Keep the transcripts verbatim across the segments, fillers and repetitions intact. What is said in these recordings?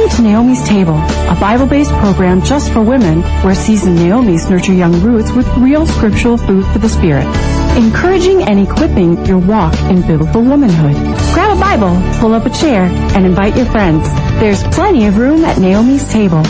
Welcome to Naomi's Table, a Bible-based program just for women where seasoned Naomis nurture young Ruths with real scriptural food for the spirit, encouraging and equipping your walk in biblical womanhood. Grab a Bible, pull up a chair, and invite your friends. There's plenty of room at Naomi's Table.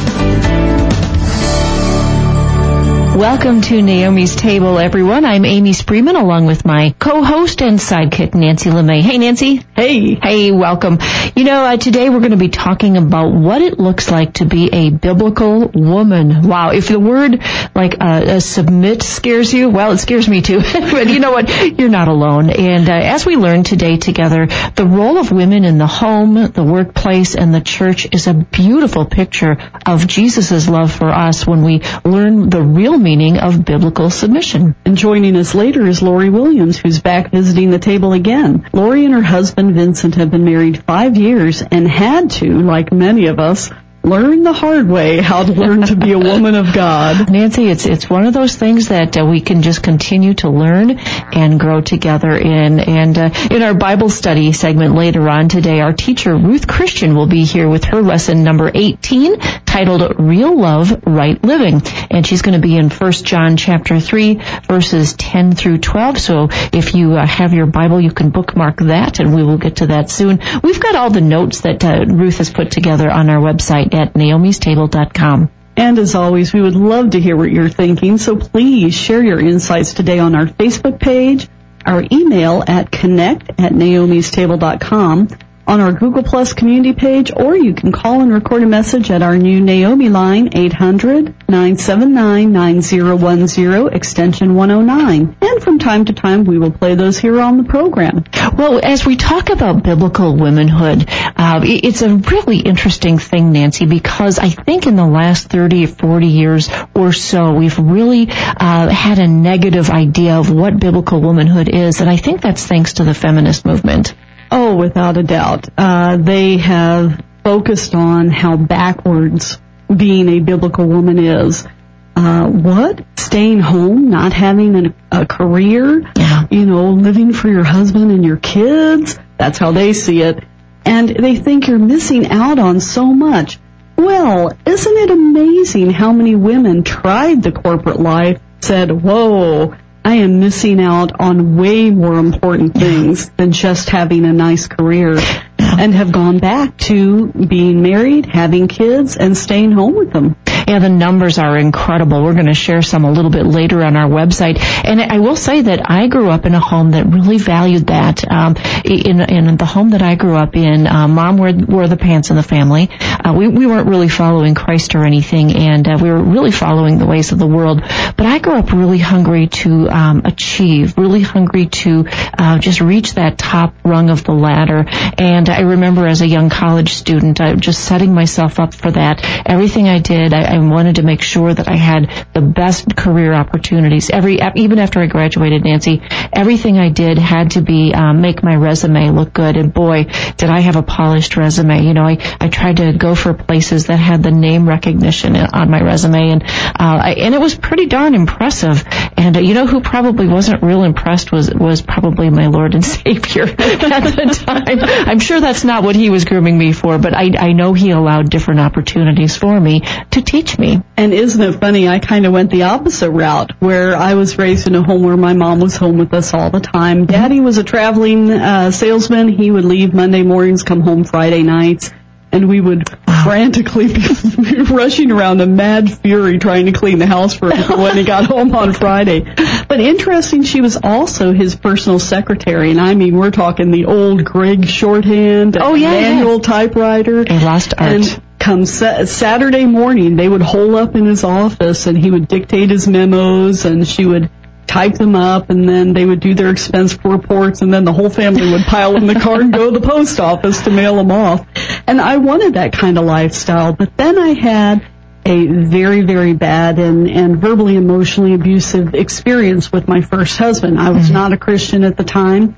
Welcome to Naomi's Table, everyone. I'm Amy Spreeman, along with my co-host and sidekick, Nancy LeMay. Hey, Nancy. Hey. Hey, welcome. You know, uh, today we're going to be talking about what it looks like to be a biblical woman. Wow, if the word, like, uh, uh, submit scares you, well, it scares me too. But you know what? You're not alone. And uh, as we learn today together, the role of women in the home, the workplace, and the church is a beautiful picture of Jesus' love for us when we learn the real meaning meaning of biblical submission. And joining us later is Lori Williams, who's back visiting the table again. Lori and her husband Vincent have been married five years and had to, like many of us, learn the hard way how to learn to be a woman of God. Nancy, it's it's one of those things that uh, we can just continue to learn and grow together in. And uh, in our Bible study segment later on today, our teacher Ruth Christian will be here with her lesson number eighteen, titled Real Love, Right Living. And she's going to be in First John chapter three, verses ten through twelve. So if you uh, have your Bible, you can bookmark that, and we will get to that soon. We've got all the notes that uh, Ruth has put together on our website at naomis table dot com. And as always, we would love to hear what you're thinking, so please share your insights today on our Facebook page, our email at connect at naomis table dot com, on our Google Plus community page, or you can call and record a message at our new Naomi line, eight hundred, nine seven nine, nine zero one zero, extension one oh nine. And from time to time, we will play those here on the program. Well, as we talk about biblical womanhood, uh, it's a really interesting thing, Nancy, because I think in the last thirty or forty years or so, we've really uh, had a negative idea of what biblical womanhood is, and I think that's thanks to the feminist movement. Oh, without a doubt. Uh, they have focused on how backwards being a biblical woman is. Uh, what? Staying home, not having an, a career, yeah. you know, living for your husband and your kids. That's how they see it. And they think you're missing out on so much. Well, isn't it amazing how many women tried the corporate life, said, whoa, I am missing out on way more important things than just having a nice career, and have gone back to being married, having kids, and staying home with them. Yeah, the numbers are incredible. We're going to share some a little bit later on our website. And I will say that I grew up in a home that really valued that. Um, in, in the home that I grew up in, uh, Mom wore, wore the pants in the family. Uh, we, we weren't really following Christ or anything, and uh, we were really following the ways of the world. But I grew up really hungry to um, achieve, really hungry to uh, just reach that top rung of the ladder. And I remember as a young college student, I just setting myself up for that. Everything I did, I, I wanted to make sure that I had the best career opportunities. Every even after I graduated, Nancy, everything I did had to be um, make my resume look good. And boy, did I have a polished resume. You know, I, I tried to go for places that had the name recognition on my resume, and uh, I, and it was pretty darn impressive. And uh, you know who probably wasn't real impressed was was probably my Lord and Savior at the time. I'm sure that's not what he was grooming me for, but I, I know he allowed different opportunities for me to teach me. And isn't it funny, I kind of went the opposite route, where I was raised in a home where my mom was home with us all the time. Daddy was a traveling uh, salesman. He would leave Monday mornings, come home Friday nights, and we would frantically be rushing around in mad fury trying to clean the house for him for when he got home on Friday. But interesting, she was also his personal secretary, and I mean, we're talking the old Gregg shorthand, oh, yeah, manual yeah. typewriter. A lost art. And come sa- Saturday morning, they would hole up in his office, and he would dictate his memos, and she would type them up, and then they would do their expense reports, and then the whole family would pile in the car and go to the post office to mail them off. And I wanted that kind of lifestyle, but then I had a very, very bad and, and verbally, emotionally abusive experience with my first husband. I was mm-hmm. not a Christian at the time,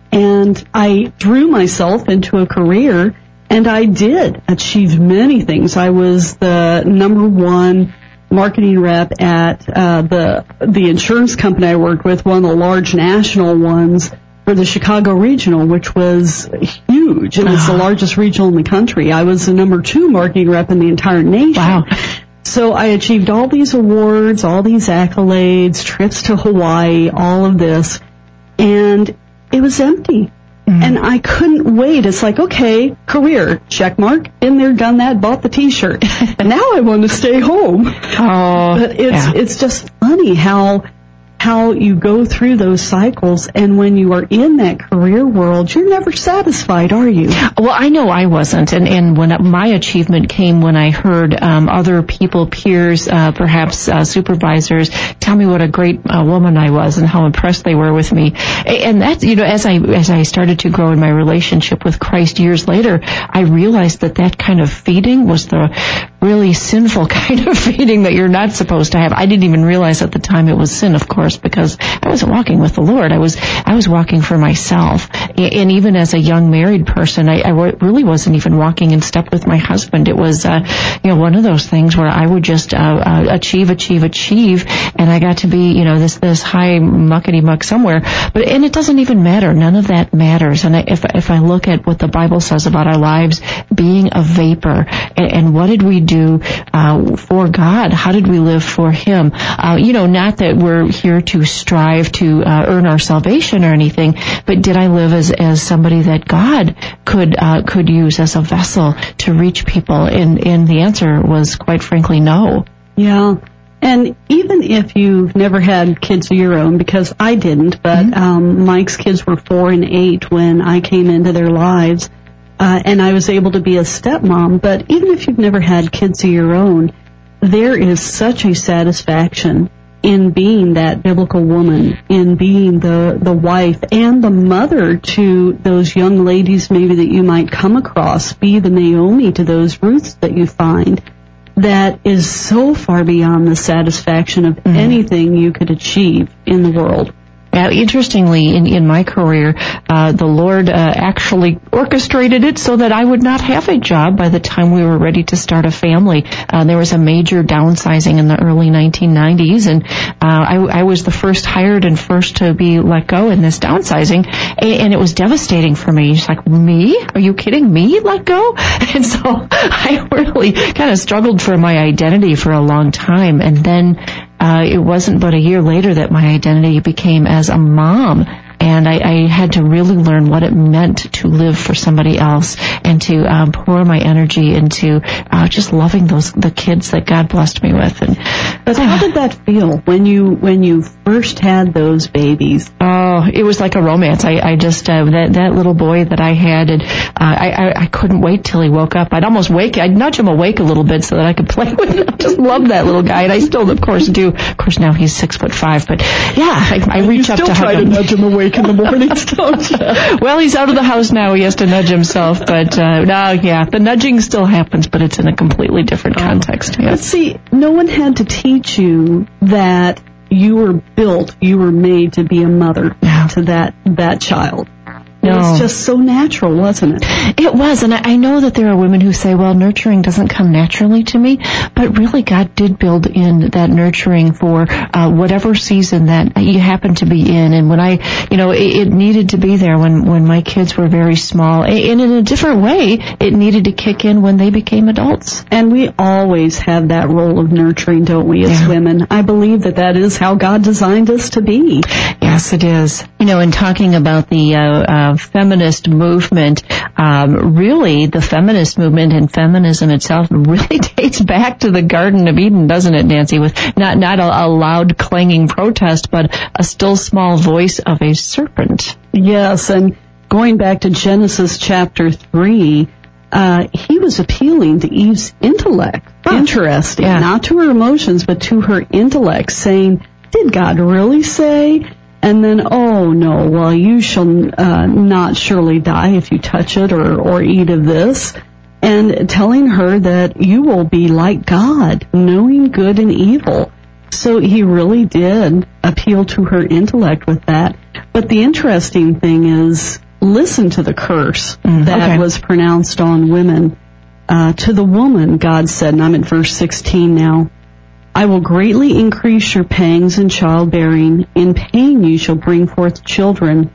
and I threw myself into a career, and I did achieve many things. I was the number one marketing rep at uh, the the insurance company I worked with, one of the large national ones for the Chicago Regional, which was huge huge. It was the largest regional in the country. I was the number two marketing rep in the entire nation. Wow. So I achieved all these awards, all these accolades, trips to Hawaii, all of this, and it was empty. Mm-hmm. And I couldn't wait. It's like, okay, career, check mark, been there, done that, bought the T-shirt. And now I want to stay home. Oh, but it's yeah. it's just funny how how you go through those cycles, and when you are in that career world, you're never satisfied, are you? Well, I know I wasn't, and, and when my achievement came when I heard um, other people, peers, uh, perhaps uh, supervisors, tell me what a great uh, woman I was and how impressed they were with me. And that, you know, as I as I started to grow in my relationship with Christ years later, I realized that that kind of feeding was the really sinful kind of feeding that you're not supposed to have. I didn't even realize at the time it was sin, of course, because I wasn't walking with the Lord. I was I was walking for myself. And even as a young married person, I, I really wasn't even walking in step with my husband. It was, uh, you know, one of those things where I would just uh, uh, achieve, achieve, achieve, and I got to be, you know, this this high muckety muck somewhere. But and it doesn't even matter. None of that matters. And I, if if I look at what the Bible says about our lives being a vapor, and, and what did we do uh, for God? How did we live for Him? Uh, you know, not that we're here to strive to uh, earn our salvation or anything, but did I live as as somebody that God could uh, could use as a vessel to reach people? And and the answer was, quite frankly, no. Yeah. And even if you've never had kids of your own, because I didn't, but mm-hmm. um, Mike's kids were four and eight when I came into their lives, uh, and I was able to be a stepmom. But even if you've never had kids of your own, there is such a satisfaction in being that biblical woman, in being the, the wife and the mother to those young ladies maybe that you might come across, be the Naomi to those Ruths that you find, that is so far beyond the satisfaction of mm-hmm. anything you could achieve in the world. Uh, interestingly, in, in my career, uh, the Lord uh, actually orchestrated it so that I would not have a job by the time we were ready to start a family. Uh, there was a major downsizing in the early nineteen nineties, and uh, I, I was the first hired and first to be let go in this downsizing, and, and it was devastating for me. It's like, me? Are you kidding me? Let go? And so I really kind of struggled for my identity for a long time, and then Uh, it wasn't but a year later that my identity became as a mom. And I, I had to really learn what it meant to live for somebody else and to um, pour my energy into uh, just loving those the kids that God blessed me with. And but how did that feel when you when you first had those babies? Oh, it was like a romance. I, I just uh, that that little boy that I had, and uh, I, I I couldn't wait till he woke up. I'd almost wake, I'd nudge him awake a little bit so that I could play with him. I just love that little guy, and I still, of course, do. Of course, now he's six foot five, but yeah, I, I reach you up to hug him. You still try to nudge him awake in the mornings, don't you? Well, he's out of the house now. He has to nudge himself, but uh, no, yeah, the nudging still happens, but it's in a completely different context. Yeah. But see, no one had to teach you that you were built, you were made to be a mother yeah. to that that child. It no. was just so natural, wasn't it? It was, and I know that there are women who say, well, nurturing doesn't come naturally to me, but really God did build in that nurturing for uh, whatever season that you happen to be in. And when I, you know, it, it needed to be there when, when my kids were very small. And in a different way, it needed to kick in when they became adults. And we always have that role of nurturing, don't we, as yeah. women? I believe that that is how God designed us to be. Yes, it is. You know, in talking about the uh, uh, feminist movement, um, really the feminist movement and feminism itself really dates back to the Garden of Eden, doesn't it, Nancy? With not not a, a loud clanging protest, but a still small voice of a serpent. Yes, and going back to Genesis chapter three, uh, he was appealing to Eve's intellect. Huh. Interesting. Yeah. Not to her emotions, but to her intellect, saying, did God really say? And then, oh no, well, you shall uh, not surely die if you touch it or, or eat of this. And telling her that you will be like God, knowing good and evil. So he really did appeal to her intellect with that. But the interesting thing is, listen to the curse mm, that okay. was pronounced on women. Uh, to the woman, God said, and I'm at verse sixteen now, I will greatly increase your pangs in childbearing. In pain you shall bring forth children.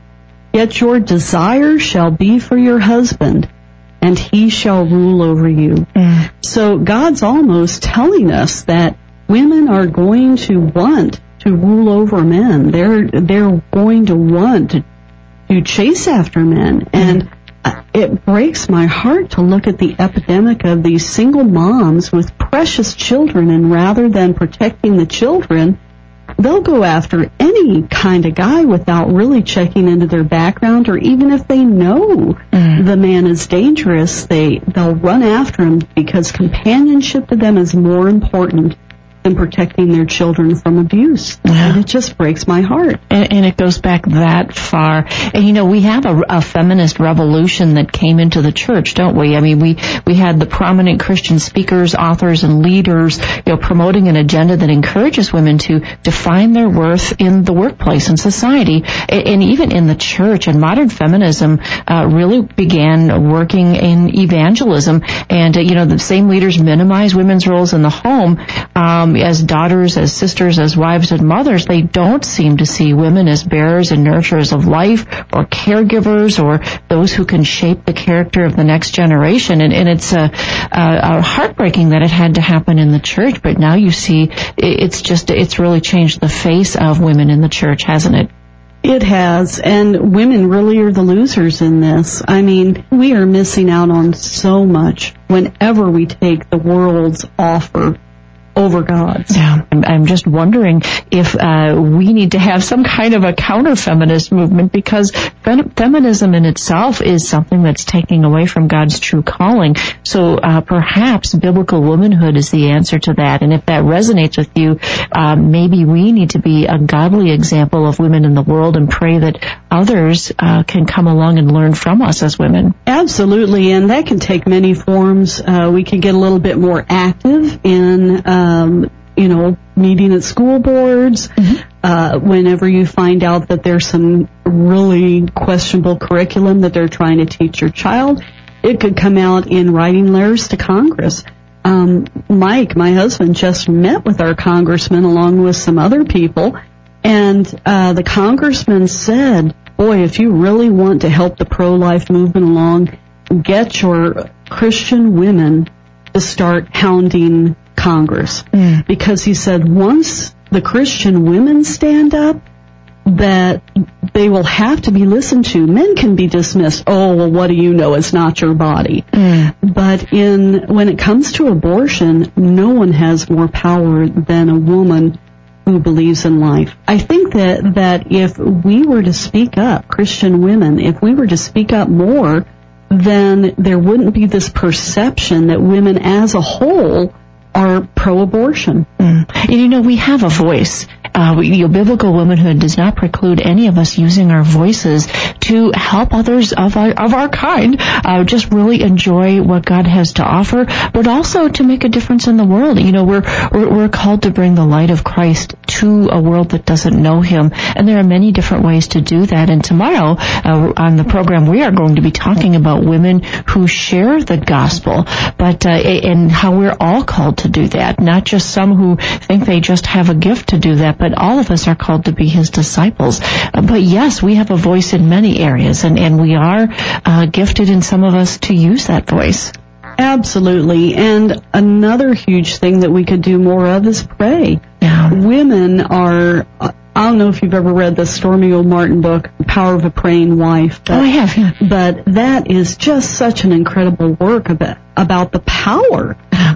Yet your desire shall be for your husband, and he shall rule over you. Mm. So God's almost telling us that women are going to want to rule over men. They're they're going to want to, to chase after men. Mm. And it breaks my heart to look at the epidemic of these single moms with precious children, and rather than protecting the children, they'll go after any kind of guy without really checking into their background, or even if they know mm. the man is dangerous, they, they'll run after him because companionship to them is more important than protecting their children from abuse. Yeah. And it just breaks my heart. And, and it goes back that far. And, you know, we have a, a feminist revolution that came into the church, don't we? I mean, we, we had the prominent Christian speakers, authors, and leaders, you know, promoting an agenda that encourages women to define their worth in the workplace and society, and, and even in the church. And modern feminism uh, really began working in evangelism. And, uh, you know, the same leaders minimize women's roles in the home. Um, as daughters, as sisters, as wives and mothers, they don't seem to see women as bearers and nurturers of life, or caregivers, or those who can shape the character of the next generation. And, and it's uh, uh, heartbreaking that it had to happen in the church, but now you see it's just, it's really changed the face of women in the church, hasn't it? It has, and women really are the losers in this. I mean, we are missing out on so much whenever we take the world's offer over God's. Yeah, I'm, I'm just wondering if uh, we need to have some kind of a counter-feminist movement, because fem- feminism in itself is something that's taking away from God's true calling. So uh, perhaps biblical womanhood is the answer to that. And if that resonates with you, uh, maybe we need to be a godly example of women in the world, and pray that others uh, can come along and learn from us as women. Absolutely, and that can take many forms. Uh, we can get a little bit more active in uh, Um, you know, meeting at school boards, mm-hmm. uh, whenever you find out that there's some really questionable curriculum that they're trying to teach your child. It could come out in writing letters to Congress. Um, Mike, my husband, just met with our congressman along with some other people, and uh, the congressman said, boy, if you really want to help the pro-life movement along, get your Christian women to start hounding Congress. Mm. Because he said once the Christian women stand up, that they will have to be listened to. Men can be dismissed. Oh, well, what do you know? It's not your body. Mm. But in when it comes to abortion, no one has more power than a woman who believes in life. I think that, that if we were to speak up, Christian women, if we were to speak up more, then there wouldn't be this perception that women as a whole are pro-abortion. Mm. And you know, we have a voice. Uh, we, you know, biblical womanhood does not preclude any of us using our voices to help others of our, of our kind uh, just really enjoy what God has to offer, but also to make a difference in the world. You know, we're, we're we're called to bring the light of Christ to a world that doesn't know Him, and there are many different ways to do that. And tomorrow uh, on the program, we are going to be talking about women who share the gospel, but uh, and how we're all called to do that, not just some who think they just have a gift to do that, but all of us are called to be His disciples. Uh, but yes, we have a voice in many areas, and, and we are uh, gifted in some of us to use that voice. Absolutely. And another huge thing that we could do more of is pray. Yeah. Women are, I don't know if you've ever read the Stormy O. Martin book, The Power of a Praying Wife. But, oh, I have, yeah. But that is just such an incredible work about, about the power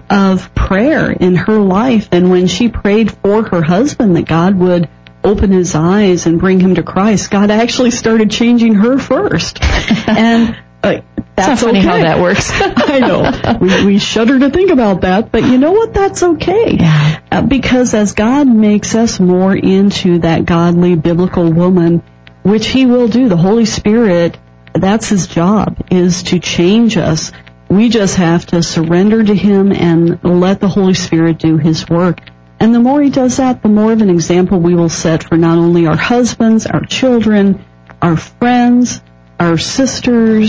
of prayer in her life. And when she prayed for her husband that God would open his eyes and bring him to Christ, God actually started changing her first. And uh, that's it's not funny okay. how that works. I know. We, we shudder to think about that, but you know what? That's okay. Yeah. Uh, because as God makes us more into that godly biblical woman, which He will do, the Holy Spirit, that's His job, is to change us. We just have to surrender to Him and let the Holy Spirit do His work. And the more He does that, the more of an example we will set for not only our husbands, our children, our friends, our sisters,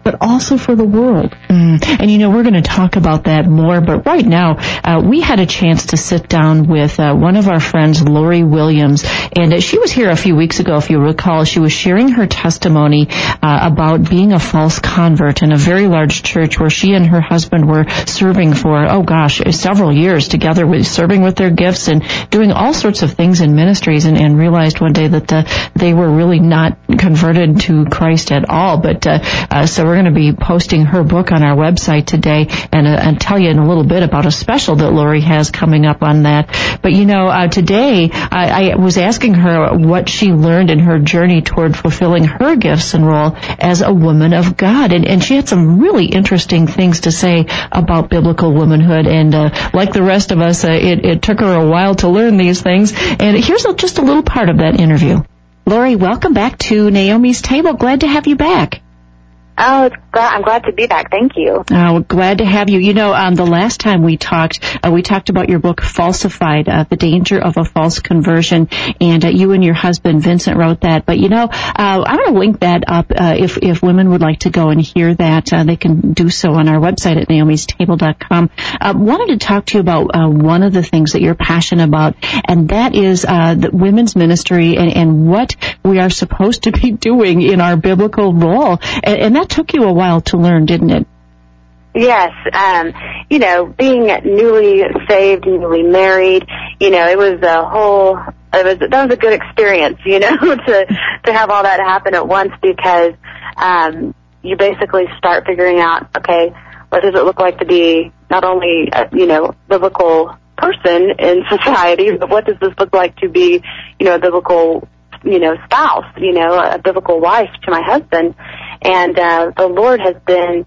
but also for the world. Mm. And, you know, we're going to talk about that more, but right now, uh, we had a chance to sit down with uh, one of our friends, Lori Williams, and uh, she was here a few weeks ago, if you recall. She was sharing her testimony uh, about being a false convert in a very large church where she and her husband were serving for, oh gosh, several years together, with serving with their gifts and doing all sorts of things in ministries, and, and realized one day that uh, they were really not converted to Christ at all. But uh, uh, so we're going to be posting her book on our website today, and, uh, and tell you in a little bit about a special that Lori has coming up on that. But you know, uh, today I, I was asking her what she learned in her journey toward fulfilling her gifts and role as a woman of God, and, and she had some really interesting things to say about biblical womanhood. And uh, like the rest of us, uh, it, it took her a while to learn these things. And here's a, just a little part of that interview. Lori, welcome back to Naomi's Table. Glad to have you back. Oh, it's glad, I'm glad to be back. Thank you. Oh, glad to have you. You know, um, the last time we talked, uh, we talked about your book, Falsified, uh, The Danger of a False Conversion, and uh, you and your husband, Vincent, wrote that. But, you know, uh, I'm going to link that up. Uh, if, if women would like to go and hear that, uh, they can do so on our website at naomis table dot com. Uh, wanted to talk to you about uh, one of the things that you're passionate about, and that is uh, the women's ministry and, and what we are supposed to be doing in our biblical role. And, and that took you a while to learn, didn't it? Yes. Um, you know, being newly saved, newly married, you know, it was a whole, it was, that was a good experience, you know, to, to have all that happen at once, because, um, you basically start figuring out, okay, what does it look like to be not only, a, you know, biblical person in society, but what does this look like to be, you know, a biblical, you know, spouse, you know, a biblical wife to my husband. And uh, the Lord has been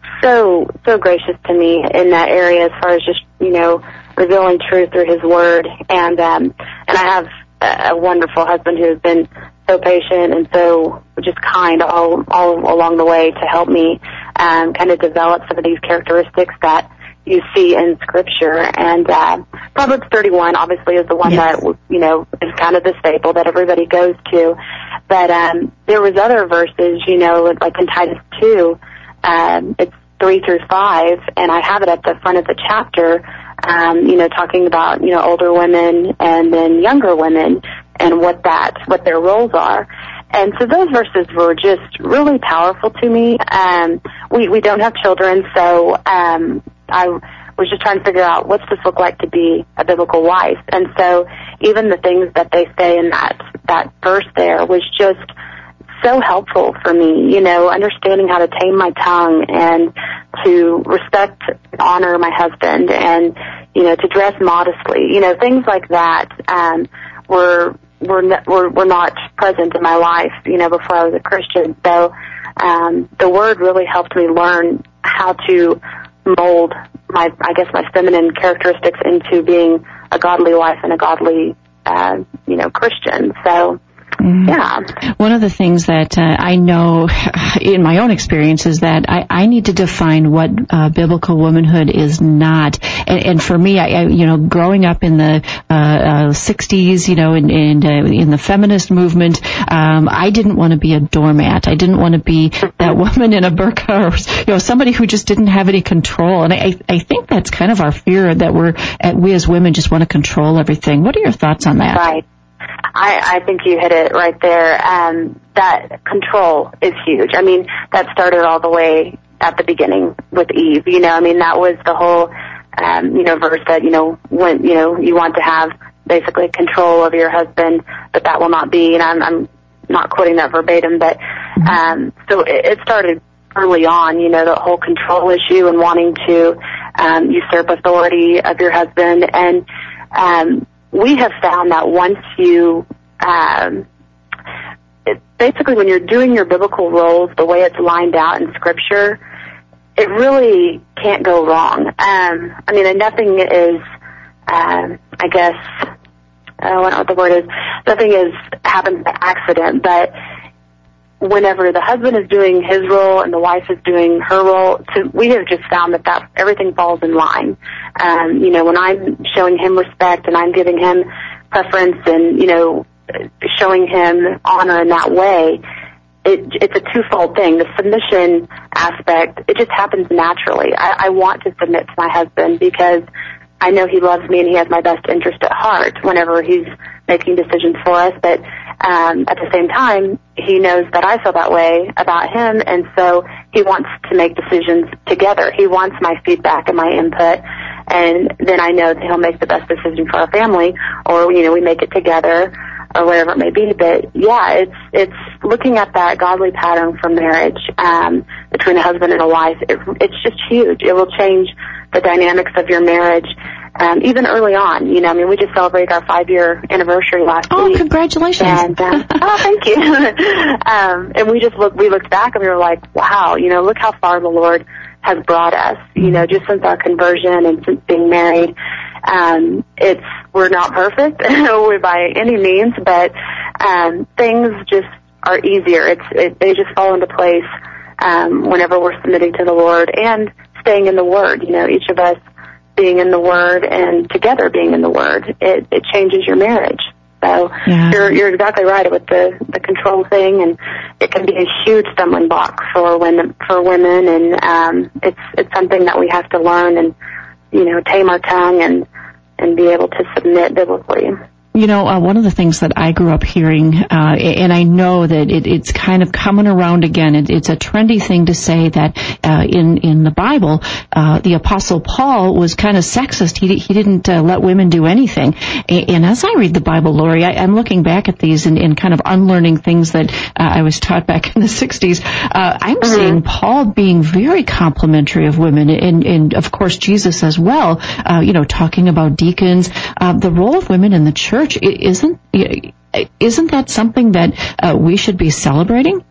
so, so gracious to me in that area, as far as just, you know, revealing truth through His Word. And um, and I have a wonderful husband who has been so patient and so just kind all all along the way to help me um, kind of develop some of these characteristics that you see in Scripture. And uh, Proverbs thirty-one obviously is the one yes. that, you know, is kind of the staple that everybody goes to. But um, there was other verses, you know, like in Titus two, um, it's three through five, and I have it at the front of the chapter, um, you know, talking about, you know, older women and then younger women and what that, what their roles are. And so those verses were just really powerful to me. Um, we, we don't have children, so um, I was just trying to figure out, what's this look like to be a biblical wife? And so even the things that they say in that, that verse there was just so helpful for me, you know, understanding how to tame my tongue and to respect and honor my husband and, you know, to dress modestly, you know, things like that um, were, were, were, were not present in my life, you know, before I was a Christian. So um, the Word really helped me learn how to mold my, I guess, my feminine characteristics into being a godly wife and a godly, uh, you know, Christian. So, mm-hmm. yeah. One of the things that uh, I know in my own experience is that I, I need to define what uh, biblical womanhood is not. And, and for me, I, I, you know, growing up in the uh, uh, sixties, you know, in in, uh, in the feminist movement, um, I didn't want to be a doormat. I didn't want to be that woman in a burqa, or, you know, somebody who just didn't have any control. And I, I think that's kind of our fear, that we're we as women just want to control everything. What are your thoughts on that? Right. I, I think you hit it right there. Um, that control is huge. I mean, that started all the way at the beginning with Eve. You know, I mean, that was the whole, um, you know, verse that, you know, when, you know, you want to have basically control over your husband, but that will not be, and I'm, I'm not quoting that verbatim, but, um, so it, it started early on, you know, the whole control issue and wanting to, um, usurp authority of your husband. And, um, we have found that once you, um, it, basically when you're doing your biblical roles the way it's lined out in Scripture, it really can't go wrong. Um, I mean, and nothing is, um, I guess, I don't know what the word is, nothing is happens by accident, but whenever the husband is doing his role and the wife is doing her role, to, we have just found that, that everything falls in line. Um, you know, when I'm showing him respect and I'm giving him preference and, you know, showing him honor in that way, it, it's a twofold thing. The submission aspect, it just happens naturally. I, I want to submit to my husband because I know he loves me and he has my best interest at heart whenever he's making decisions for us. But um, at the same time, he knows that I feel that way about him, and so he wants to make decisions together. He wants my feedback and my input, and then I know that he'll make the best decision for our family, or, you know, we make it together, or whatever it may be. But yeah, it's it's looking at that godly pattern for marriage um, between a husband and a wife. It, it's just huge. It will change the dynamics of your marriage, um, even early on. You know, I mean, we just celebrated our five-year anniversary last oh, week. Oh, congratulations! And, uh, oh, thank you. um, and we just looked, we looked back and we were like, wow, you know, look how far the Lord has brought us. You know, just since our conversion and since being married. Um, it's, we're not perfect by any means, but, um, things just are easier. It's, it, they just fall into place, um, whenever we're submitting to the Lord and staying in the Word. You know, each of us being in the Word and together being in the Word, it, it changes your marriage. So yeah. you're, you're exactly right with the, the control thing, and it can be a huge stumbling block for women, for women, and, um, it's, it's something that we have to learn and, you know, tame our tongue and, and be able to submit biblically. You know, uh, one of the things that I grew up hearing, uh, and I know that it, it's kind of coming around again. It, it's a trendy thing to say that uh, in in the Bible, uh, the Apostle Paul was kind of sexist. He he didn't uh, let women do anything. And, and as I read the Bible, Lori, I, I'm looking back at these and, and kind of unlearning things that uh, I was taught back in the sixties. Uh, I'm mm-hmm. seeing Paul being very complimentary of women, and, and of course Jesus as well. Uh, you know, talking about deacons, uh, the role of women in the church. Isn't isn't that something that uh, we should be celebrating?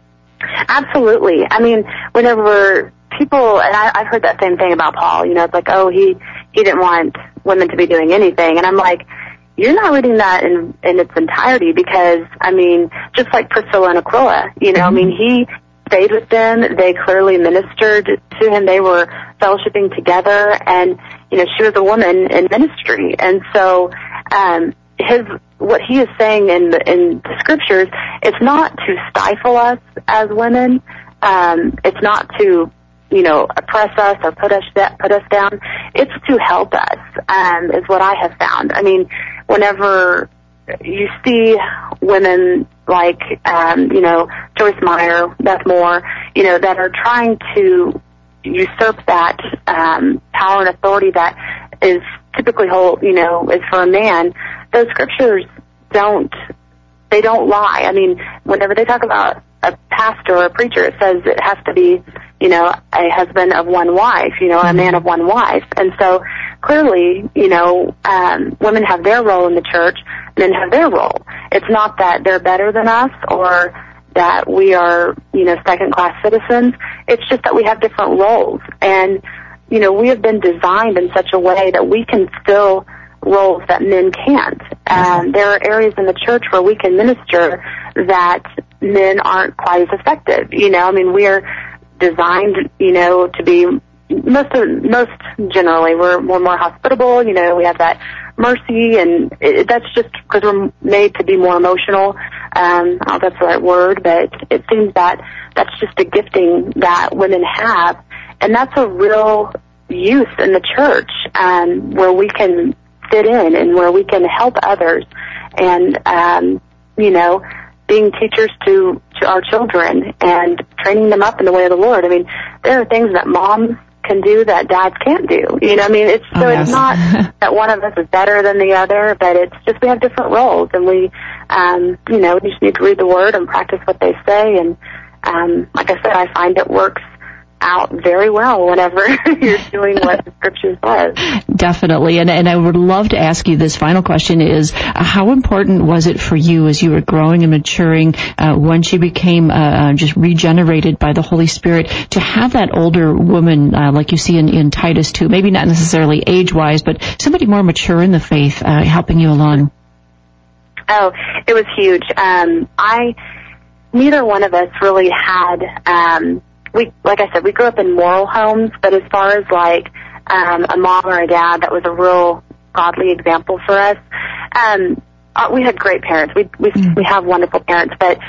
Absolutely. I mean, whenever people, and I, I've heard that same thing about Paul, you know, it's like, oh, he, he didn't want women to be doing anything. And I'm like, you're not reading that in, in its entirety, because, I mean, just like Priscilla and Aquila, you know, mm-hmm. I mean, he stayed with them. They clearly ministered to him. They were fellowshipping together, and, you know, she was a woman in ministry. And so, um, his, what he is saying in the, in the scriptures, it's not to stifle us as women. Um, it's not to, you know, oppress us or put us, put us down. It's to help us, um, is what I have found. I mean, whenever you see women like, um, you know, Joyce Meyer, Beth Moore, you know, that are trying to usurp that, um, power and authority that is typically hold, you know, is for a man, those scriptures don't, they don't lie. I mean, whenever they talk about a pastor or a preacher, it says it has to be, you know, a husband of one wife, you know, a man of one wife. And so clearly, you know, um, women have their role in the church, men have their role. It's not that they're better than us or that we are, you know, second-class citizens. It's just that we have different roles. And, you know, we have been designed in such a way that we can fill roles that men can't. Um, there are areas in the church where we can minister that men aren't quite as effective. You know, I mean, we're designed, you know, to be most of, most generally we're we're more hospitable. You know, we have that mercy, and it, that's just because we're made to be more emotional. Um, I don't know if that's the right word, but it seems that that's just a gifting that women have, and that's a real use in the church, um, where we can fit in and where we can help others, and um, you know, being teachers to, to our children and training them up in the way of the Lord. I mean, there are things that moms can do that dads can't do. You know, I mean, it's so oh, yes. It's not that one of us is better than the other, but it's just we have different roles, and we, um, you know, we just need to read the Word and practice what they say. And um, like I said, I find it works out very well whenever you're doing what the scripture says. Definitely. And, and I would love to ask you this final question is, uh, how important was it for you as you were growing and maturing, uh, once you became uh, just regenerated by the Holy Spirit, to have that older woman, uh, like you see in, in Titus two, maybe not necessarily age-wise, but somebody more mature in the faith, uh, helping you along? Oh, it was huge. Um, I, neither one of us really had, um, we, like I said, we grew up in moral homes, but as far as like, um, a mom or a dad that was a real godly example for us, um, uh, we had great parents. We, we, mm. we have wonderful parents, but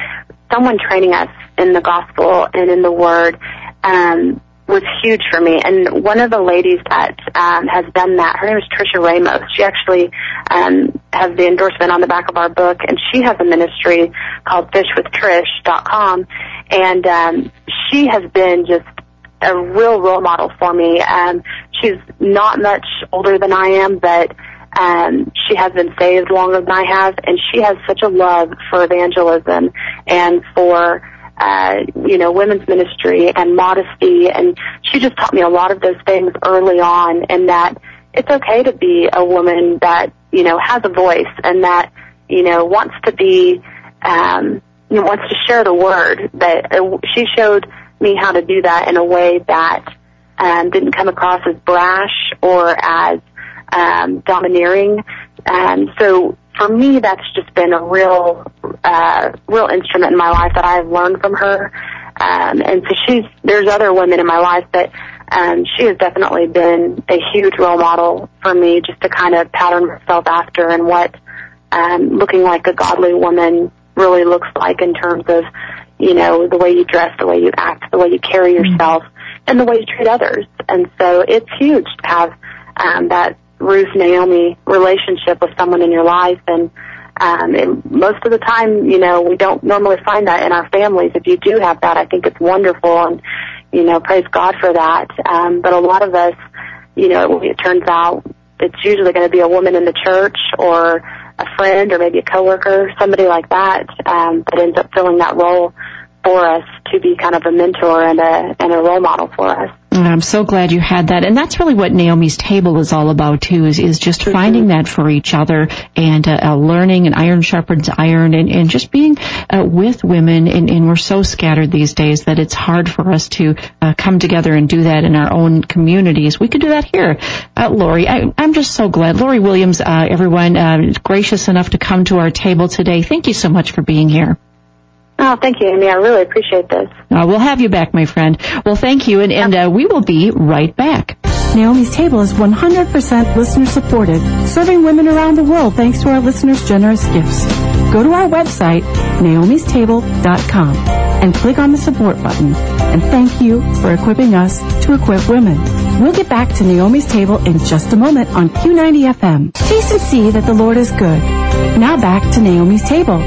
someone training us in the gospel and in the word um, was huge for me. And one of the ladies that um, has done that, her name is Trisha Ramos. She actually um, has the endorsement on the back of our book, and she has a ministry called fish with trish dot com, and um, she has been just a real role model for me. Um, she's not much older than I am, but um, she has been saved longer than I have, and she has such a love for evangelism and for Uh, you know, women's ministry and modesty, and she just taught me a lot of those things early on, and that it's okay to be a woman that, you know, has a voice and that, you know, wants to be, um, you know, wants to share the word. That uh, she showed me how to do that in a way that um, didn't come across as brash or as um, domineering. Um, so for me, that's just been a real, uh, real instrument in my life that I've learned from her. Um, and so she's, there's other women in my life, but um, she has definitely been a huge role model for me, just to kind of pattern myself after, and what um, looking like a godly woman really looks like in terms of, you know, the way you dress, the way you act, the way you carry yourself, and the way you treat others. And so it's huge to have um, that Ruth Naomi relationship with someone in your life, and um, and most of the time, you know, we don't normally find that in our families. If you do have that, I think it's wonderful, and you know, praise God for that. Um, but a lot of us, you know, it turns out it's usually going to be a woman in the church or a friend or maybe a coworker, somebody like that, um, that ends up filling that role for us to be kind of a mentor and a and a role model for us. I'm so glad you had that. And that's really what Naomi's Table is all about, too, is, is just mm-hmm. finding that for each other, and uh, uh, learning, and iron sharpens iron, and, and just being uh, with women. And, and we're so scattered these days that it's hard for us to uh, come together and do that in our own communities. We could do that here. Uh, Lori, I, I'm just so glad. Lori Williams, uh, everyone, uh, gracious enough to come to our table today. Thank you so much for being here. Oh, thank you, Amy. I really appreciate this. Uh, we'll have you back, my friend. Well, thank you, and, and uh, we will be right back. Naomi's Table is one hundred percent listener-supported, serving women around the world thanks to our listeners' generous gifts. Go to our website, naomis table dot com, and click on the support button. And thank you for equipping us to equip women. We'll get back to Naomi's Table in just a moment on Q ninety F M. Taste and see that the Lord is good. Now back to Naomi's Table.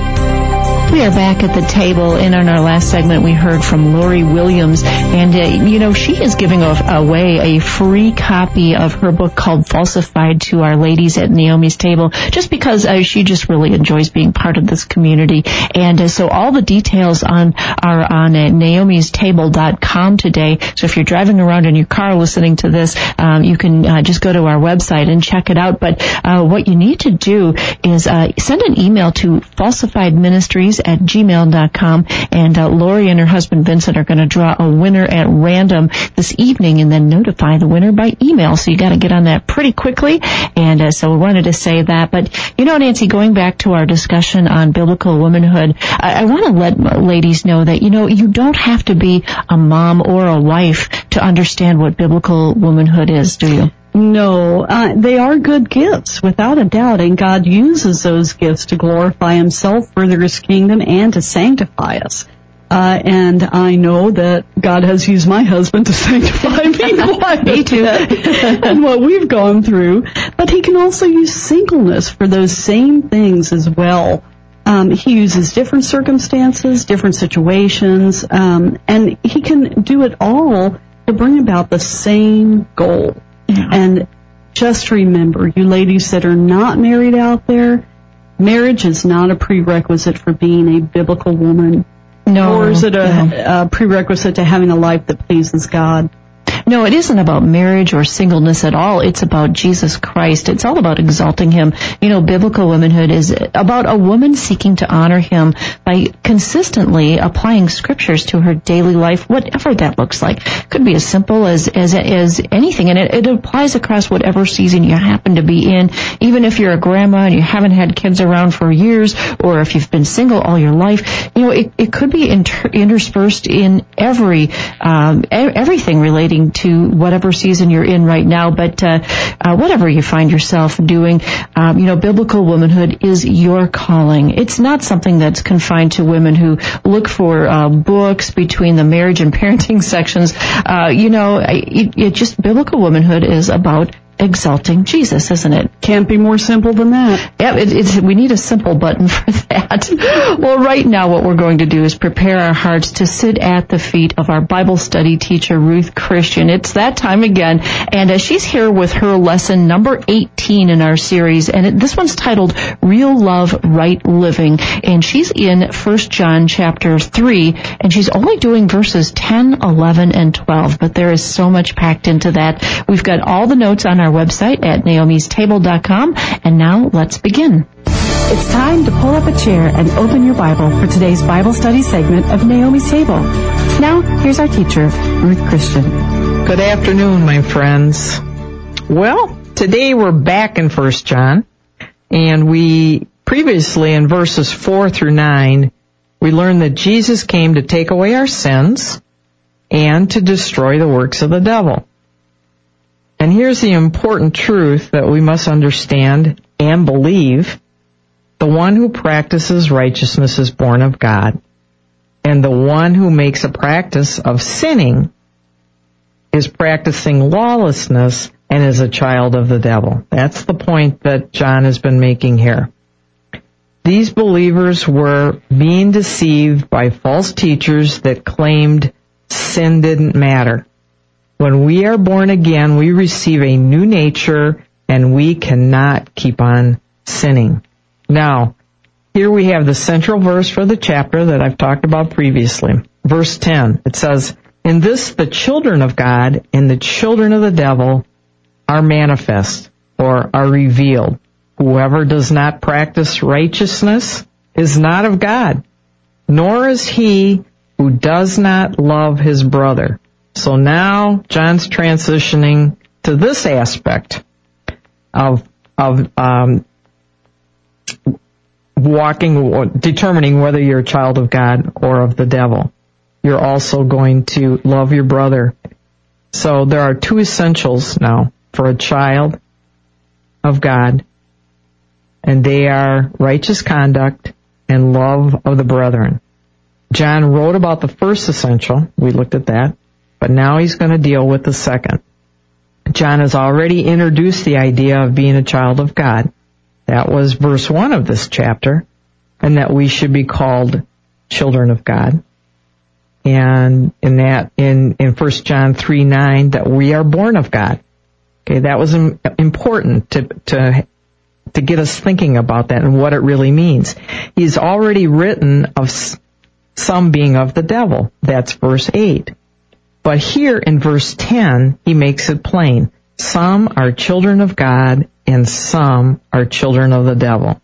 We are back at the table, and in our last segment we heard from Lori Williams, and uh, you know, she is giving away a free copy of her book called Falsified to our ladies at Naomi's Table, just because uh, she just really enjoys being part of this community. And uh, so all the details on are on uh, naomis table dot com today. So if you're driving around in your car listening to this, um, you can uh, just go to our website and check it out. But uh, what you need to do is uh, send an email to falsified ministries at gmail dot com, and uh, Lori and her husband Vincent are going to draw a winner at random this evening and then notify the winner by email. So you got to get on that pretty quickly. And uh, so we wanted to say that. But you know, Nancy, going back to our discussion on biblical womanhood, I, I want to let ladies know that, you know, you don't have to be a mom or a wife to understand what biblical womanhood is, do you? No, uh, they are good gifts, without a doubt, and God uses those gifts to glorify Himself, further His kingdom, and to sanctify us. Uh, and I know that God has used my husband to sanctify me quite me too. and what we've gone through. But He can also use singleness for those same things as well. Um, he uses different circumstances, different situations, um, and He can do it all to bring about the same goal. Yeah. And just remember, you ladies that are not married out there, marriage is not a prerequisite for being a biblical woman. No. Or is it a, no. a prerequisite to having a life that pleases God? No, it isn't about marriage or singleness at all. It's about Jesus Christ. It's all about exalting Him. You know, biblical womanhood is about a woman seeking to honor Him by consistently applying scriptures to her daily life, whatever that looks like. It could be as simple as as, as anything, and it, it applies across whatever season you happen to be in. Even if you're a grandma and you haven't had kids around for years, or if you've been single all your life, you know, it, it could be inter- interspersed in every um, everything relating to whatever season you're in right now, but uh, uh, whatever you find yourself doing, um, you know, biblical womanhood is your calling. It's not something that's confined to women who look for uh, books between the marriage and parenting sections. Uh, you know, it, it just biblical womanhood is about exalting Jesus, isn't it? Can't be more simple than that. Yeah, it, it's, we need a simple button for that. Well, right now what we're going to do is prepare our hearts to sit at the feet of our Bible study teacher, Ruth Christian. It's that time again, and uh, she's here with her lesson number eighteen in our series, and it, this one's titled Real Love, Right Living, and she's in First John chapter three, and she's only doing verses ten, eleven, and twelve, but there is so much packed into that. We've got all the notes on our website at naomis table dot com. And now let's begin. It's time to pull up a chair and open your Bible for today's Bible study segment of Naomi's Table. Now, here's our teacher, Ruth Christian. Good afternoon, my friends. Well, today we're back in First John, and we previously in verses four through nine, we learned that Jesus came to take away our sins and to destroy the works of the devil. And here's the important truth that we must understand and believe. The one who practices righteousness is born of God, and the one who makes a practice of sinning is practicing lawlessness and is a child of the devil. That's the point that John has been making here. These believers were being deceived by false teachers that claimed sin didn't matter. When we are born again, we receive a new nature, and we cannot keep on sinning. Now, here we have the central verse for the chapter that I've talked about previously. Verse ten, it says, "In this the children of God and the children of the devil are manifest," or are revealed. "Whoever does not practice righteousness is not of God, nor is he who does not love his brother." So now John's transitioning to this aspect of of um, walking, determining whether you're a child of God or of the devil. You're also going to love your brother. So there are two essentials now for a child of God, and they are righteous conduct and love of the brethren. John wrote about the first essential. We looked at that. But now he's going to deal with the second. John has already introduced the idea of being a child of God. That was verse one of this chapter, and that we should be called children of God. And in that, in, in First John three nine, that we are born of God. Okay, that was important to, to, to get us thinking about that and what it really means. He's already written of some being of the devil. That's verse eight. But here in verse ten, he makes it plain. Some are children of God and some are children of the devil.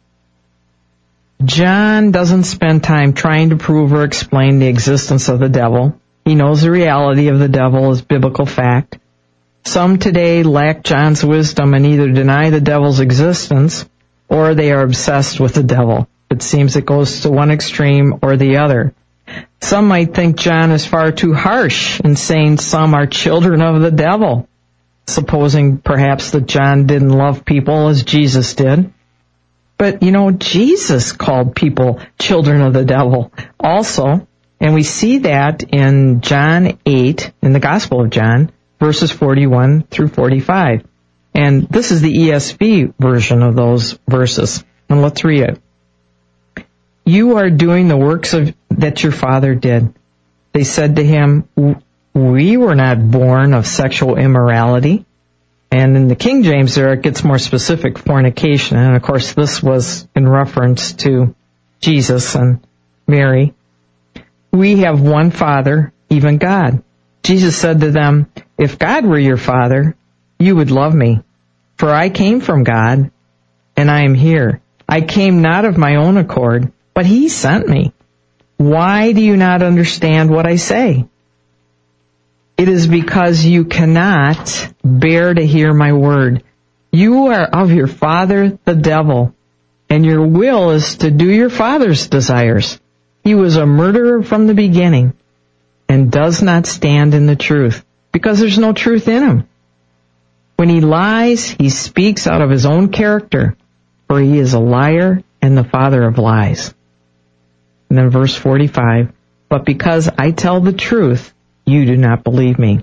John doesn't spend time trying to prove or explain the existence of the devil. He knows the reality of the devil is biblical fact. Some today lack John's wisdom and either deny the devil's existence or they are obsessed with the devil. It seems it goes to one extreme or the other. Some might think John is far too harsh in saying some are children of the devil, supposing perhaps that John didn't love people as Jesus did. But, you know, Jesus called people children of the devil also, and we see that in John eight, in the Gospel of John, verses forty-one through forty-five. And this is the E S V version of those verses. And let's read it. "You are doing the works of that your father did." They said to him, "We were not born of sexual immorality." And in the King James there it gets more specific, fornication. And of course this was in reference to Jesus and Mary. "We have one Father, even God." Jesus said to them, "If God were your Father, you would love me. For I came from God, and I am here. I came not of my own accord, but he sent me. Why do you not understand what I say? It is because you cannot bear to hear my word. You are of your father, the devil, and your will is to do your father's desires. He was a murderer from the beginning and does not stand in the truth, because there's no truth in him. When he lies, he speaks out of his own character, for he is a liar and the father of lies. And then verse forty-five, but because I tell the truth, you do not believe me.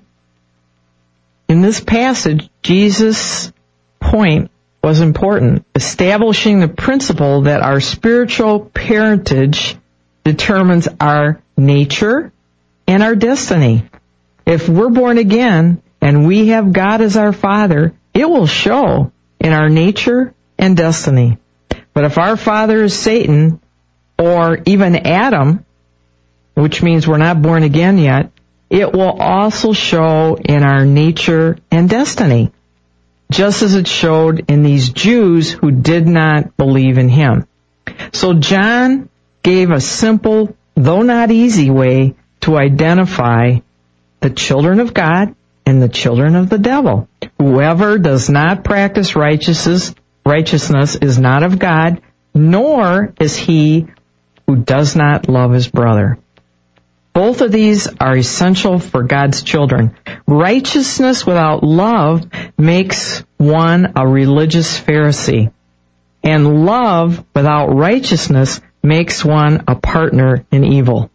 In this passage, Jesus' point was important, establishing the principle that our spiritual parentage determines our nature and our destiny. If we're born again and we have God as our Father, it will show in our nature and destiny. But if our father is Satan, or even Adam, which means we're not born again yet, it will also show in our nature and destiny, just as it showed in these Jews who did not believe in him. So John gave a simple, though not easy way to identify the children of God and the children of the devil. Whoever does not practice righteousness, righteousness is not of God, nor is he who does not love his brother. Both of these are essential for God's children. Righteousness without love makes one a religious Pharisee, and love without righteousness makes one a partner in evil.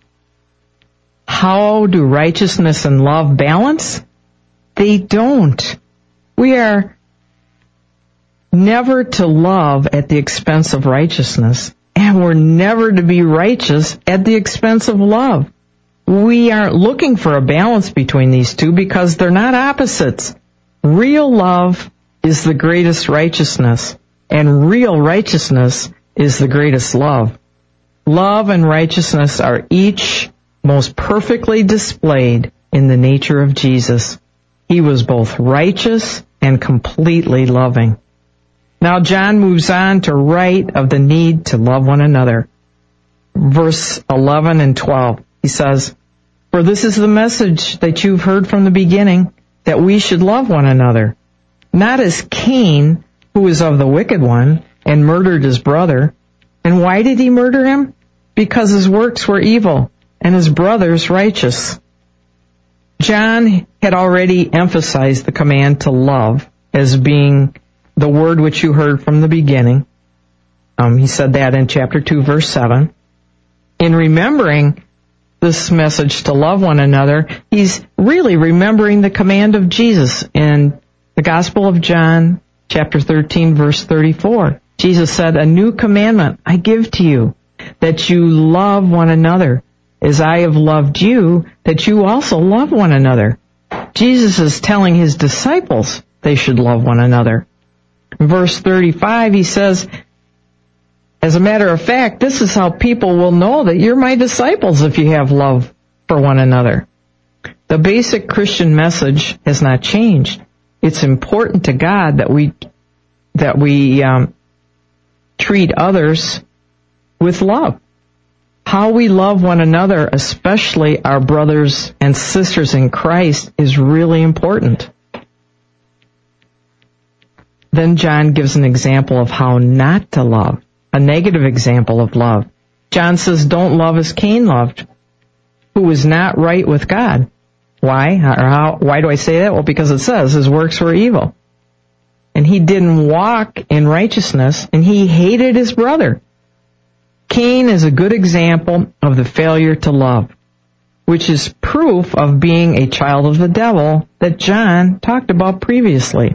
How do righteousness and love balance? They don't. We are never to love at the expense of righteousness, and we're never to be righteous at the expense of love. We aren't looking for a balance between these two because they're not opposites. Real love is the greatest righteousness, and real righteousness is the greatest love. Love and righteousness are each most perfectly displayed in the nature of Jesus. He was both righteous and completely loving. Now John moves on to write of the need to love one another. Verse eleven and twelve, he says, for this is the message that you've heard from the beginning, that we should love one another. Not as Cain, who is of the wicked one, and murdered his brother. And why did he murder him? Because his works were evil, and his brother's righteous. John had already emphasized the command to love as being the word which you heard from the beginning. Um, he said that in chapter two, verse seven. In remembering this message to love one another, he's really remembering the command of Jesus in the Gospel of John, chapter thirteen, verse thirty-four. Jesus said, a new commandment I give to you, that you love one another, as I have loved you, that you also love one another. Jesus is telling his disciples they should love one another. In verse thirty-five, he says, as a matter of fact, this is how people will know that you're my disciples if you have love for one another. The basic Christian message has not changed. It's important to God that we that we um, treat others with love. How we love one another, especially our brothers and sisters in Christ, is really important. Then John gives an example of how not to love. A negative example of love. John says, don't love as Cain loved, who was not right with God. Why? Or how, why do I say that? Well, because it says his works were evil. And he didn't walk in righteousness, and he hated his brother. Cain is a good example of the failure to love, which is proof of being a child of the devil that John talked about previously.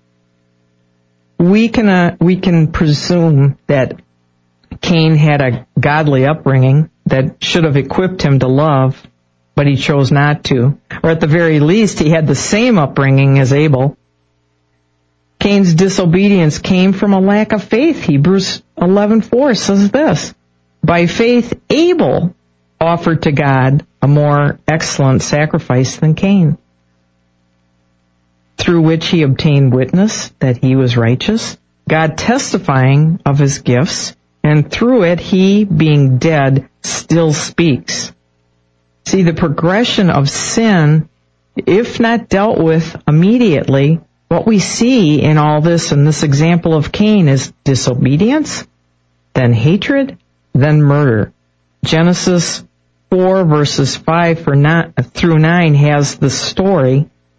We can uh, we can presume that Cain had a godly upbringing that should have equipped him to love, but he chose not to. Or at the very least, he had the same upbringing as Abel. Cain's disobedience came from a lack of faith. Hebrews eleven four says this, by faith Abel offered to God a more excellent sacrifice than Cain, through which he obtained witness that he was righteous, God testifying of his gifts, and through it he, being dead, still speaks. See, the progression of sin, if not dealt with immediately, what we see in all this, in this example of Cain, is disobedience, then hatred, then murder. Genesis four verses five through nine has the story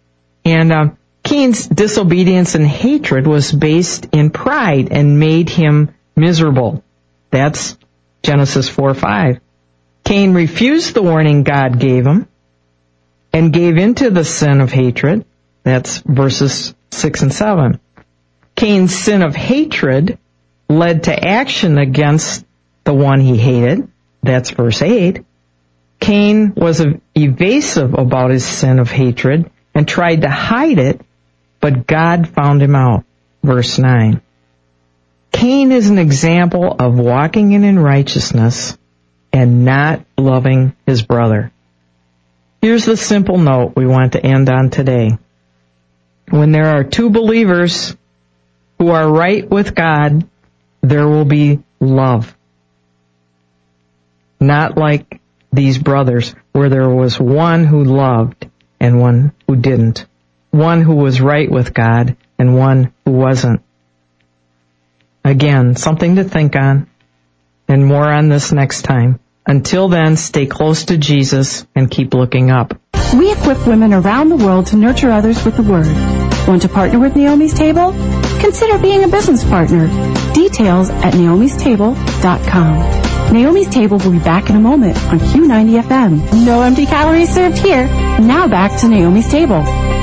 And uh, Cain's disobedience and hatred was based in pride and made him miserable. That's Genesis four five. Cain refused the warning God gave him and gave into the sin of hatred. That's verses six and seven. Cain's sin of hatred led to action against the one he hated. That's verse eight. Cain was evasive about his sin of hatred and tried to hide it, but God found him out. Verse nine. Cain is an example of walking in righteousness and not loving his brother. Here's the simple note we want to end on today. When there are two believers who are right with God, there will be love. Not like these brothers, where there was one who loved and one who didn't. One who was right with God and one who wasn't. Again, something to think on, and more on this next time. Until then, stay close to Jesus and keep looking up. We equip women around the world to nurture others with the Word. Want to partner with Naomi's Table? Consider being a business partner. Details at naomis table dot com. Naomi's Table will be back in a moment on Q ninety F M. No empty calories served here. Now back to Naomi's Table.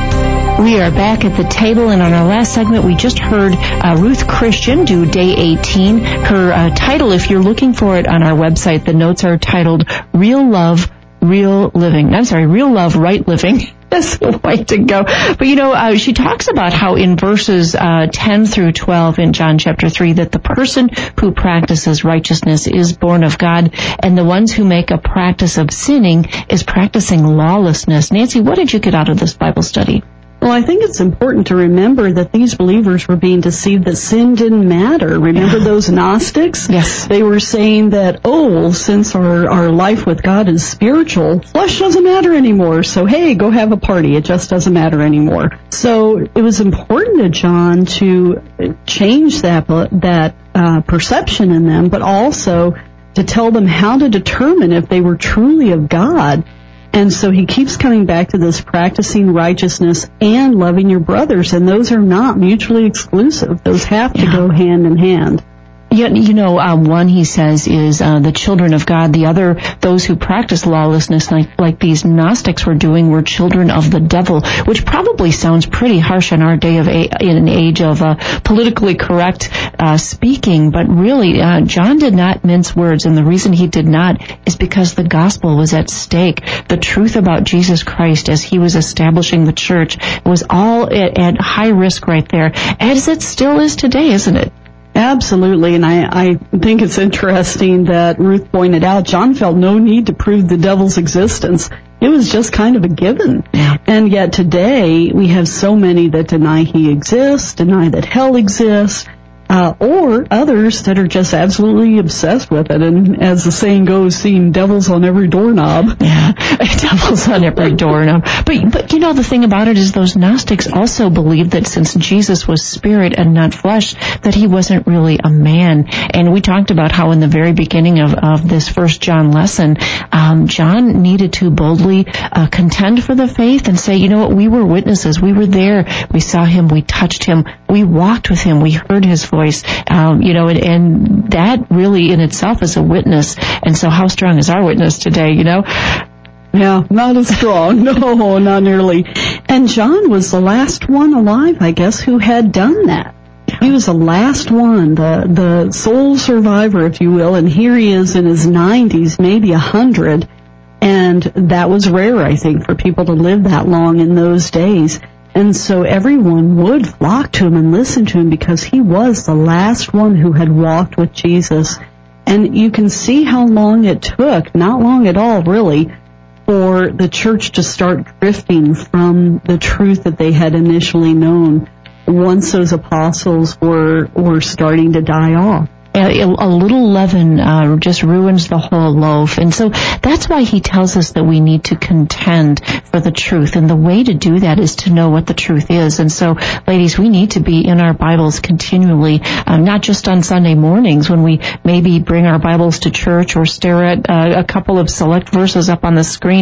We are back at the table, and on our last segment, we just heard uh, Ruth Christian do Day eighteen. Her uh, title, if you're looking for it on our website, the notes are titled Real Love, Real Living. I'm sorry, Real Love, Right Living. That's the way to go. But, you know, uh, she talks about how in verses uh, ten through twelve in John chapter three that the person who practices righteousness is born of God, and the ones who make a practice of sinning is practicing lawlessness. Nancy, what did you get out of this Bible study? Well, I think it's important to remember that these believers were being deceived that sin didn't matter. Remember those Gnostics? Yes. They were saying that, oh, well, since our, our life with God is spiritual, flesh doesn't matter anymore. So, hey, go have a party. It just doesn't matter anymore. So it was important to John to change that, that uh, perception in them, but also to tell them how to determine if they were truly of God. And so he keeps coming back to this practicing righteousness and loving your brothers, and those are not mutually exclusive. Those have to yeah. go hand in hand. Yeah, you know, um, one, he says, is uh, the children of God. The other, those who practice lawlessness, like, like these Gnostics were doing, were children of the devil, which probably sounds pretty harsh in our day of a, in an age of uh, politically correct uh, speaking. But really, uh, John did not mince words, and the reason he did not is because the gospel was at stake. The truth about Jesus Christ as he was establishing the church was all at, at high risk right there, as it still is today, isn't it? Absolutely, and I, I think it's interesting that Ruth pointed out John felt no need to prove the devil's existence. It was just kind of a given. Yeah. And yet today we have so many that deny he exists, deny that hell exists, uh, or others that are just absolutely obsessed with it. And as the saying goes, seeing devils on every doorknob. Yeah, devils on every doorknob. But, but you know, the thing about it is those Gnostics also believed that since Jesus was spirit and not flesh, that he wasn't really a man. And we talked about how in the very beginning of, of this first John lesson, um, John needed to boldly uh, contend for the faith and say, you know what, we were witnesses. We were there. We saw him. We touched him. We walked with him. We heard his voice. Um, you know, and, and that really in itself is a witness. And so how strong is our witness today, you know? Yeah, not as strong. No, not nearly. And John was the last one alive, I guess, who had done that. He was the last one, the the sole survivor, if you will, and here he is in his nineties, maybe a hundred, and that was rare, I think, for people to live that long in those days. And so everyone would flock to him and listen to him because he was the last one who had walked with Jesus. And you can see how long it took, not long at all, really, for the church to start drifting from the truth that they had initially known once those apostles were were starting to die off. A, a little leaven uh, just ruins the whole loaf. And so that's why he tells us that we need to contend for the truth. And the way to do that is to know what the truth is. And so, ladies, we need to be in our Bibles continually, um, not just on Sunday mornings when we maybe bring our Bibles to church or stare at uh, a couple of select verses up on the screen.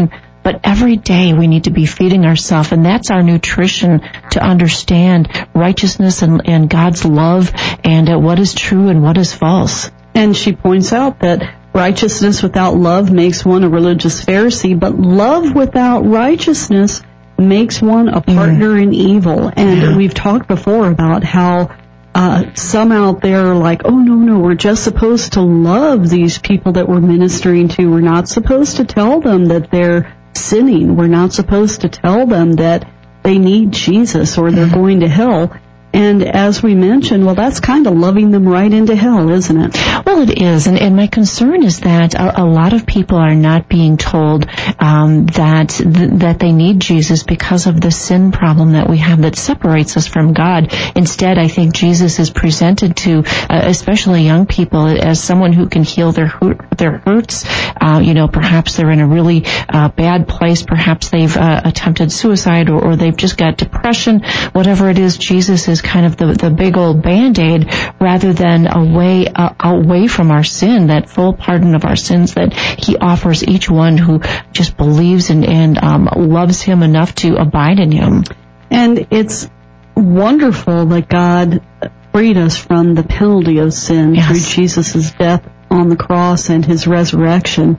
but every day we need to be feeding ourselves, and that's our nutrition to understand righteousness and, and God's love and uh, what is true and what is false. And she points out that righteousness without love makes one a religious Pharisee, but love without righteousness makes one a partner mm. in evil. And yeah. we've talked before about how uh, some out there are like, oh, no, no, we're just supposed to love these people that we're ministering to. We're not supposed to tell them that they're sinning. We're not supposed to tell them that they need Jesus or they're mm. going to hell. And as we mentioned, well, that's kind of loving them right into hell, isn't it? Well, it is. And, and my concern is that a, a lot of people are not being told um, that th- that they need Jesus because of the sin problem that we have that separates us from God. Instead, I think Jesus is presented to, uh, especially young people, as someone who can heal their hurt, their hurts. Uh, you know, perhaps they're in a really uh, bad place. Perhaps they've uh, attempted suicide or, or they've just got depression. Whatever it is, Jesus is kind of the, the big old Band-Aid rather than a way uh, away from our sin, that full pardon of our sins that he offers each one who just believes and, and um, loves him enough to abide in him. And it's wonderful that God freed us from the penalty of sin yes. through Jesus' death on the cross and his resurrection.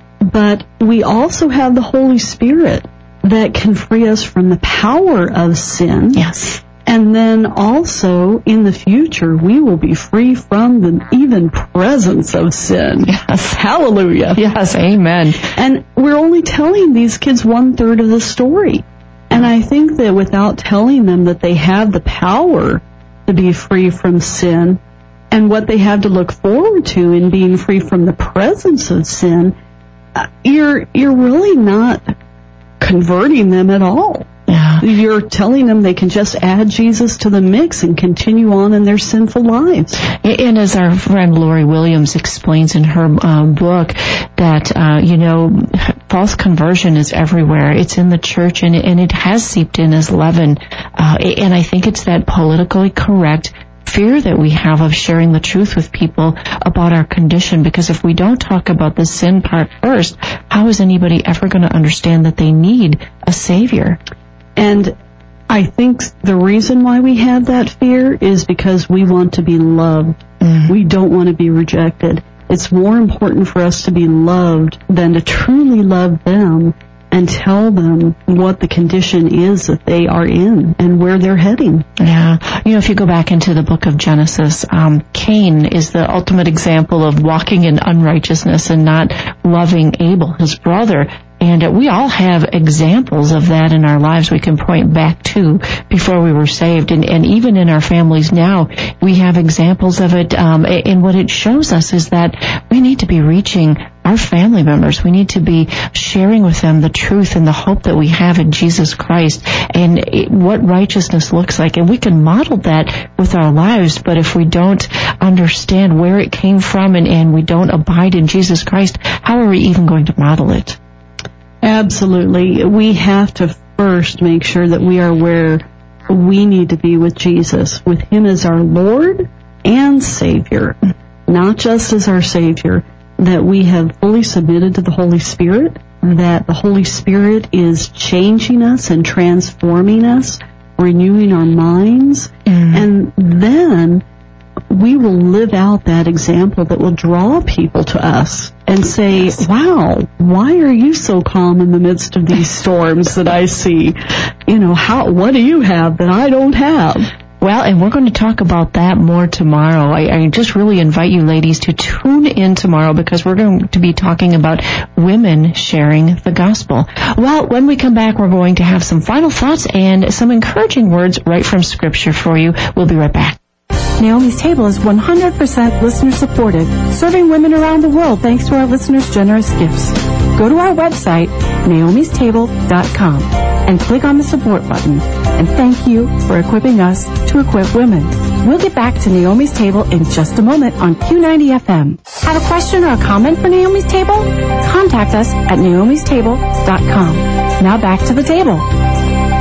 But we also have the Holy Spirit that can free us from the power of sin. Yes. And then also, in the future, we will be free from the even presence of sin. Yes. Hallelujah. Yes, amen. And we're only telling these kids one-third of the story. And I think that without telling them that they have the power to be free from sin and what they have to look forward to in being free from the presence of sin, you're you're really not converting them at all. Yeah. You're telling them they can just add Jesus to the mix and continue on in their sinful lives. And as our friend Lori Williams explains in her um, book, that, uh, you know, false conversion is everywhere. It's in the church, and, and it has seeped in as leaven. Uh, and I think it's that politically correct fear that we have of sharing the truth with people about our condition, because if we don't talk about the sin part first, how is anybody ever going to understand that they need a Savior? And I think the reason why we have that fear is because we want to be loved. Mm-hmm. We don't want to be rejected. It's more important for us to be loved than to truly love them and tell them what the condition is that they are in and where they're heading. Yeah. You know, if you go back into the book of Genesis, um, Cain is the ultimate example of walking in unrighteousness and not loving Abel, his brother. And uh, we all have examples of that in our lives we can point back to before we were saved. And, and even in our families now, we have examples of it. Um, and what it shows us is that we need to be reaching our family members. We need to be sharing with them the truth and the hope that we have in Jesus Christ and it, what righteousness looks like. And we can model that with our lives, but if we don't understand where it came from and, and we don't abide in Jesus Christ, how are we even going to model it? Absolutely. We have to first make sure that we are where we need to be with Jesus, with him as our Lord and Savior, not just as our Savior, that we have fully submitted to the Holy Spirit, that the Holy Spirit is changing us and transforming us, renewing our minds, mm. and then we will live out that example that will draw people to us and say, yes. wow, why are you so calm in the midst of these storms that I see? You know, how? What do you have that I don't have? Well, and we're going to talk about that more tomorrow. I, I just really invite you ladies to tune in tomorrow because we're going to be talking about women sharing the gospel. Well, when we come back, we're going to have some final thoughts and some encouraging words right from Scripture for you. We'll be right back. Naomi's Table is one hundred percent listener-supported, serving women around the world thanks to our listeners' generous gifts. Go to our website, naomis table dot com, and click on the support button. And thank you for equipping us to equip women. We'll get back to Naomi's Table in just a moment on Q ninety F M. Have a question or a comment for Naomi's Table? Contact us at naomis table dot com. Now back to the table.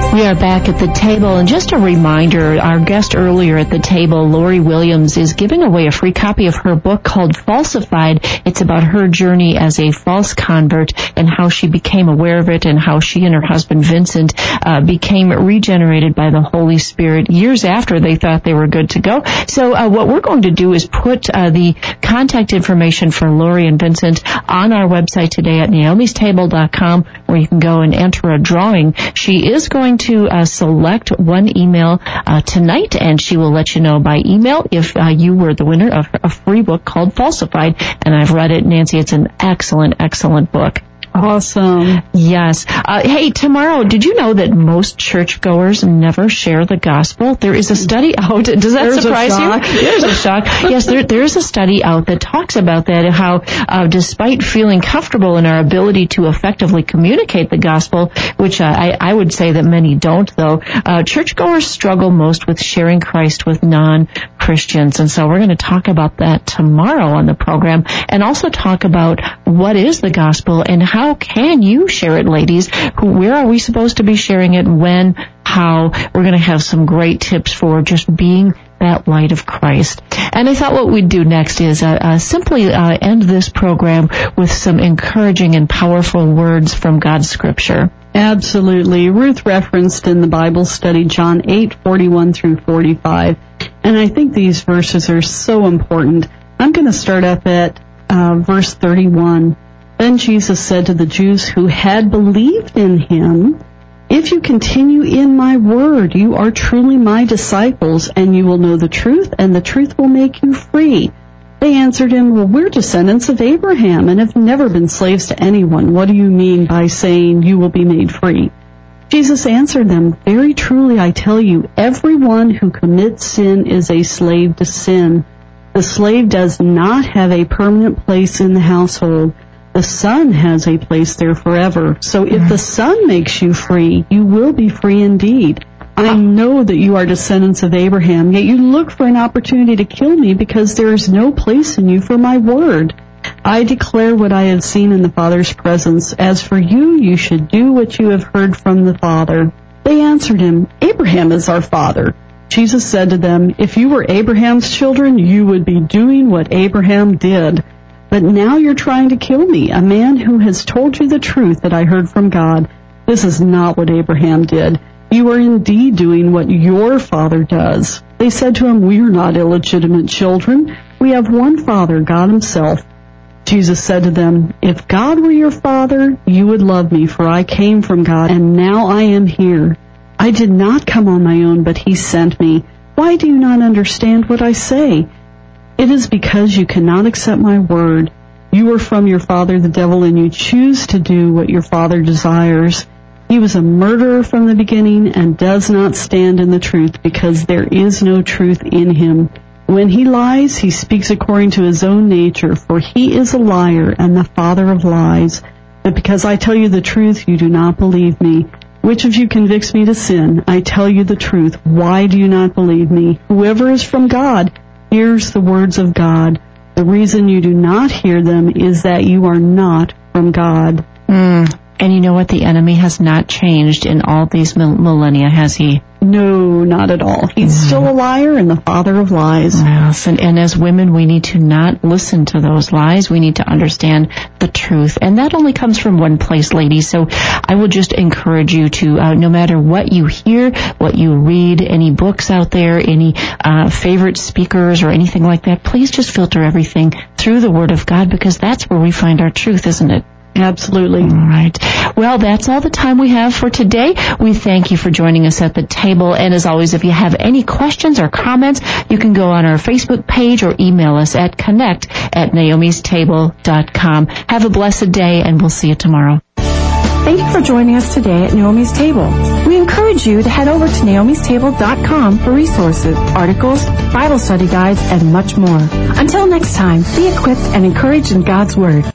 We are back at the table, and just a reminder, our guest earlier at the table, Lori Williams, is giving away a free copy of her book called Falsified. It's about her journey as a false convert and how she became aware of it and how she and her husband Vincent uh, became regenerated by the Holy Spirit years after they thought they were good to go. So uh, what we're going to do is put uh, the contact information for Lori and Vincent on our website today at naomis table dot com, where you can go and enter a drawing. She is going to uh, select one email uh, tonight, and she will let you know by email if uh, you were the winner of a free book called Falsified. And I've read it, Nancy. It's an excellent, excellent book. Awesome. Yes. Uh, hey, tomorrow, did you know that most churchgoers never share the gospel? There is a study out. Does that There's surprise you? There's a shock. Yes, there, there's a study out that talks about that, how uh, despite feeling comfortable in our ability to effectively communicate the gospel, which uh, I, I would say that many don't, though, uh, churchgoers struggle most with sharing Christ with non-Christians. And so we're going to talk about that tomorrow on the program, and also talk about what is the gospel and how How can you share it, ladies? Where are we supposed to be sharing it? When? How? We're going to have some great tips for just being that light of Christ. And I thought what we'd do next is uh, uh, simply uh, end this program with some encouraging and powerful words from God's Scripture. Absolutely. Ruth referenced in the Bible study John eight forty-one through forty-five, and I think these verses are so important. I'm going to start up at uh, verse thirty-one. Then Jesus said to the Jews who had believed in him, "If you continue in my word, you are truly my disciples, and you will know the truth, and the truth will make you free." They answered him, "Well, we're descendants of Abraham and have never been slaves to anyone. What do you mean by saying you will be made free?" Jesus answered them, "Very truly I tell you, everyone who commits sin is a slave to sin. The slave does not have a permanent place in the household. The Son has a place there forever. So if the Son makes you free, you will be free indeed. I know that you are descendants of Abraham, yet you look for an opportunity to kill me because there is no place in you for my word. I declare what I have seen in the Father's presence. As for you, you should do what you have heard from the Father." They answered him, "Abraham is our father." Jesus said to them, "If you were Abraham's children, you would be doing what Abraham did. But now you're trying to kill me, a man who has told you the truth that I heard from God. This is not what Abraham did. You are indeed doing what your father does." They said to him, "We are not illegitimate children. We have one Father, God himself." Jesus said to them, "If God were your father, you would love me, for I came from God, and now I am here. I did not come on my own, but he sent me. Why do you not understand what I say? It is because you cannot accept my word. You are from your father the devil, and you choose to do what your father desires. He was a murderer from the beginning and does not stand in the truth, because there is no truth in him. When he lies, he speaks according to his own nature, for he is a liar and the father of lies. But because I tell you the truth, you do not believe me. Which of you convicts me to sin? I tell you the truth. Why do you not believe me? Whoever is from God hears the words of God. The reason you do not hear them is that you are not from God." Mm. And you know what? The enemy has not changed in all these millennia, has he? No, not at all. He's mm. still a liar and the father of lies. Yes, and, and as women, we need to not listen to those lies. We need to understand the truth. And that only comes from one place, ladies. So I will just encourage you to, uh, no matter what you hear, what you read, any books out there, any uh, favorite speakers or anything like that, please just filter everything through the Word of God, because that's where we find our truth, isn't it? Absolutely. All right. Well, that's all the time we have for today. We thank you for joining us at the table. And as always, if you have any questions or comments, you can go on our Facebook page or email us at connect at naomis table dot com. Have a blessed day, and we'll see you tomorrow. Thank you for joining us today at Naomi's Table. We encourage you to head over to naomis table dot com for resources, articles, Bible study guides, and much more. Until next time, be equipped and encouraged in God's Word.